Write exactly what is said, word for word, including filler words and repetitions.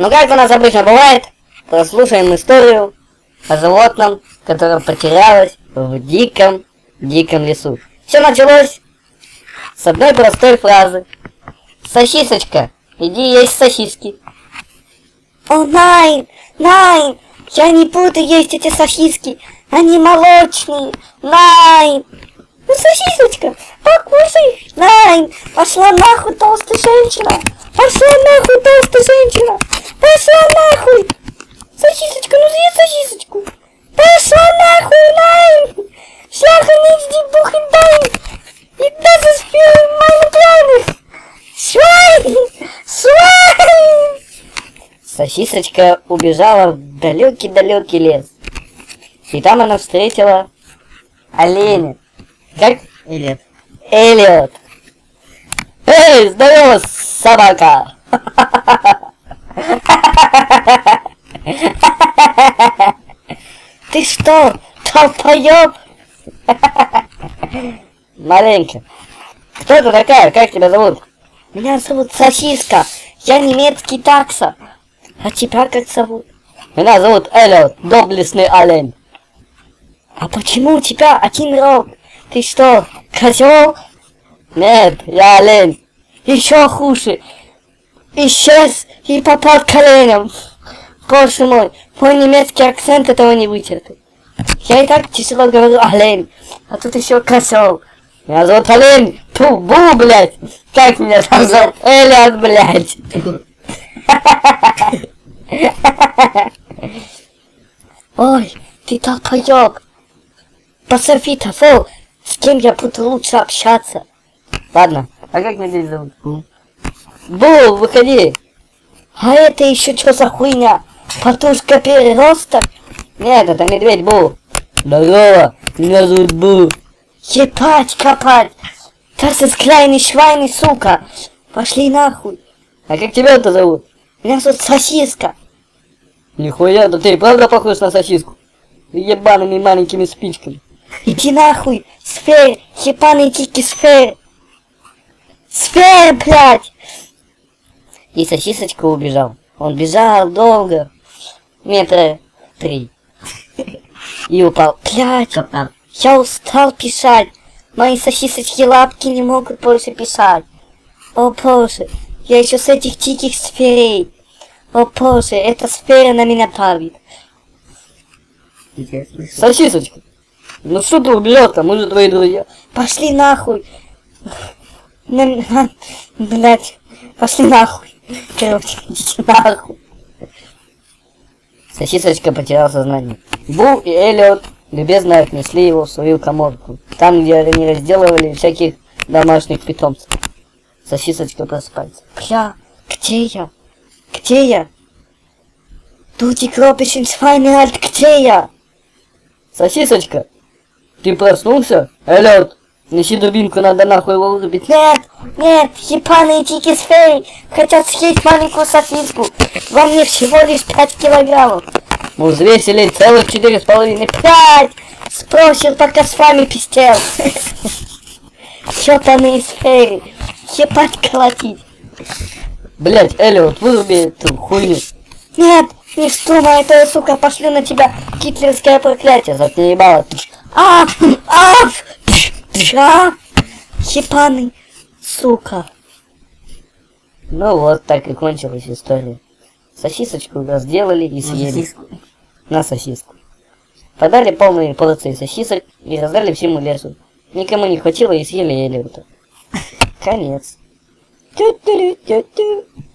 Ну, как у нас обычно бывает, прослушаем историю о животном, которое потерялось в диком, диком лесу. Все началось с одной простой фразы. Сосисочка, иди есть сосиски. О, найн, найн, я не буду есть эти сосиски, они молочные, найн. Ну, сосисочка, покушай, найн, пошла нахуй, толстая женщина, пошла нахуй, толстая женщина, пошла нахуй. Сосисочка, ну съесть сосисочку. Пошла нахуй, найн. Шляха ниц ди бухен дайн. И даже спил моих пьяных. Швайн, швайн. Сосисочка убежала в далекий-далекий лес. И там она встретила оленя. Как? Эллиот. Эллиот. Эй, здорово, собака! Ты что, толпоёб? Маленько. Кто ты такая? Как тебя зовут? Меня зовут Сосиска. Я немецкий такса. А тебя как зовут? Меня зовут Эллиот, доблестный олень. А почему у тебя один рог? Ты что, козел? Нет, я олень. Еще хуже. Исчез и попал к оленям. Боже мой, мой немецкий акцент этого не вытерпит. Я и так тяжело говорю олень, а тут еще козел. Меня зовут олень. Ту, бу, блядь. Как меня там зовут? Эллиот, блядь. Ой, ты толпоёб. Позови того, с кем я буду лучше общаться. Ладно, а как меня здесь зовут? Бу. Бу, выходи. А это еще что за хуйня? Подушка переросток? Нет, это медведь Бу. Здорово, меня зовут Бу. Ебать копать. Das ist kleine Schweine, сука. Пошли нахуй. А как тебя-то зовут? Меня зовут Сосиска. Нихуя, да ты правда похож на сосиску? С ебаными маленькими спичками. Иди нахуй, сфер, ебаный дикий сфер. Сфер, блядь. И сосисочка убежал. Он бежал долго, метра три. И упал. Блядь, я устал писать. Мои сосисочки лапки не могут больше писать. О боже, я еще с этих диких сферей. О боже, эта сфера на меня давит. Сосисочка, ну что ты убежал-то, мы же твои друзья. Пошли нахуй. На, на, блядь, пошли нахуй. Короче, идите нахуй. Сосисочка потерял сознание. Бу и Эллиот любезно отнесли его в свою каморку, там, где они разделывали всяких домашних питомцев. Сосисочка просыпается. Бля, где я? Где я? Дути Кропичен Свайнеральд, где я? Сосисочка, ты проснулся? Эллиот, неси дубинку, надо нахуй его вырубить. Нет, нет, ебаные дикие сферы хотят съесть маленькую сосиску. Во мне всего лишь пять килограммов. Мы взвесили целых четыре с половиной. Пять! Спросил, пока с вами пиздел. Ёбаные сферы. Ебать колотить. Блять, Эллиот, выруби эту хуйню. Нет, не вздумай, это, сука, пошлю на тебя гитлерское проклятие. Заткни ебало. А, а, а, ебаный, сука. Ну вот, так и кончилась история. Сосисочку разделали и съели. На сосиску. Подали полные порции сосисок и раздали всему лесу. Никому не хватило и съели Эллиота. Конец. Тю-тю-тю-тю.